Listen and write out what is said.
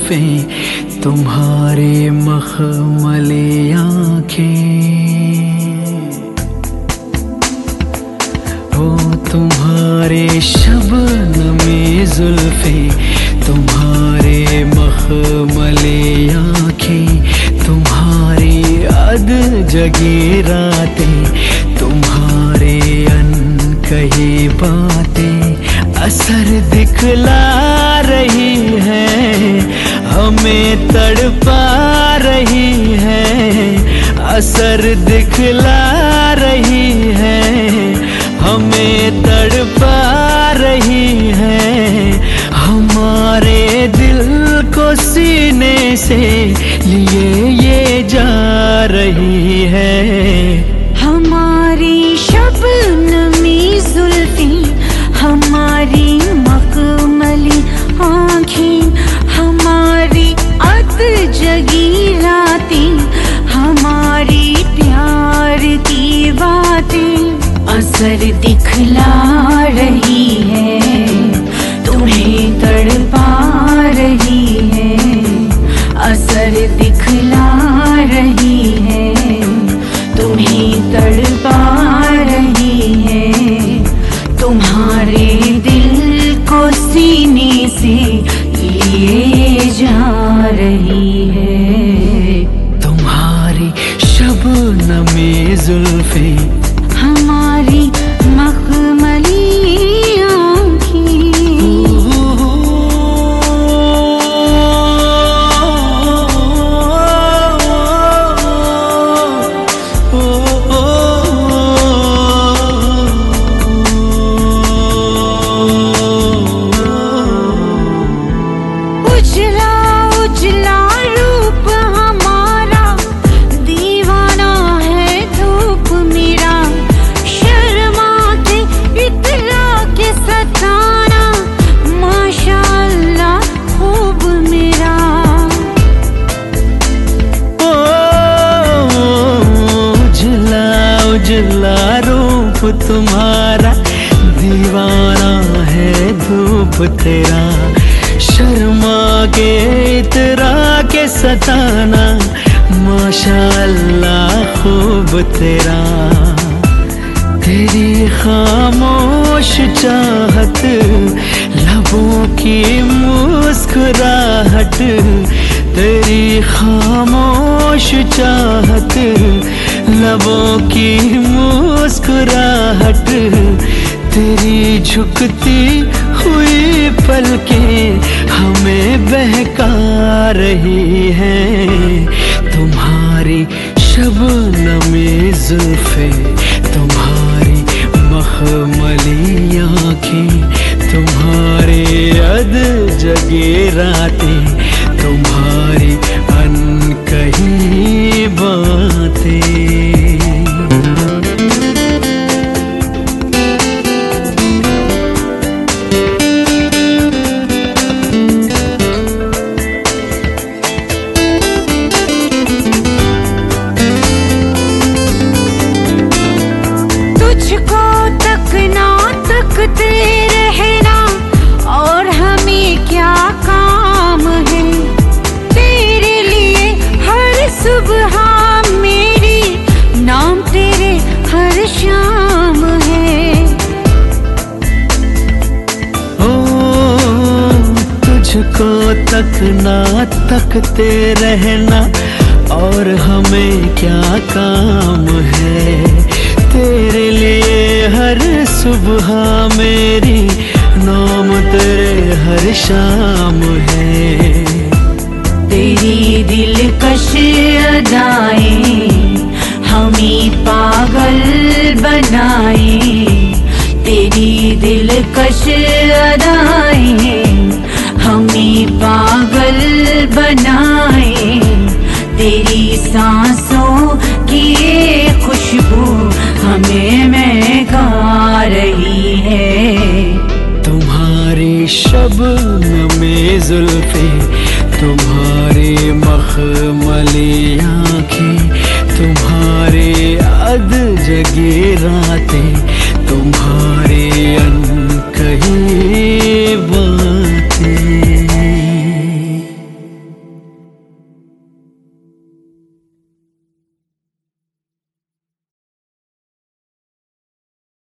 जुल्फें, तुम्हारे मखमली आँखें, हो तुम्हारे शबनमी जुल्फें, तुम्हारे मखमली आँखें, तुम्हारी अध जगी रातें, तुम्हारे अनकही बातें असर दिखला रही है, हमें तड़पा रही है, असर दिखला रही है, हमें तड़पा रही है, हमारे दिल को सीने से लिए ये जा रही है। हमारी शबनमी जुल्फें, हमारी मखमली आँखें, हमारी अध जगी रातें, हमारी प्यार की बातें असर दिखला रही है, तुम्हें तड़पा रही है, असर दिखला रही है, तुम्हें तड़पा रही है, तुम्हारे दिल को सीने से लिए जा रही है। तुम्हारी शबनमी जुल्फें, हमारी मखमली उजला रूप तुम्हारा, दीवाना है धूप तेरा, शर्मा के इतरा के सताना, माशाअल्लाह खूब तेरा, तेरी खामोश चाहत, लबों की मुस्कुराहट, तेरी खामोश चाहत, लबों की मुस्कुराहट, तेरी झुकती हुई पलकें हमें बहका रही हैं। तुम्हारी शबनमी जुल्फें, तुम्हारी मखमली आँखें, तुम्हारे अध जगी रातें, तुम्हारी अनकही बातें। तुझको तकना तकते रहना और हमें क्या काम है, तेरे लिए हर सुबह मेरी नाम तेरे हर शाम है। ओ तुझको तकना तकते रहना और हमें क्या काम है, तेरे लिए हर सुबह मेरी नाम तेरे हर शाम है। तेरी दिलकश अदाएं हमें पागल बनाए, तेरी दिलकश अदाएं हमें पागल बनाए, तेरी सांसों की खुशबू हमें महका रही है। तुम्हारी शबनमी जुल्फें, तुम्हारी मखमली आँखें, तुम्हारे अध जगी रातें, तुम्हारे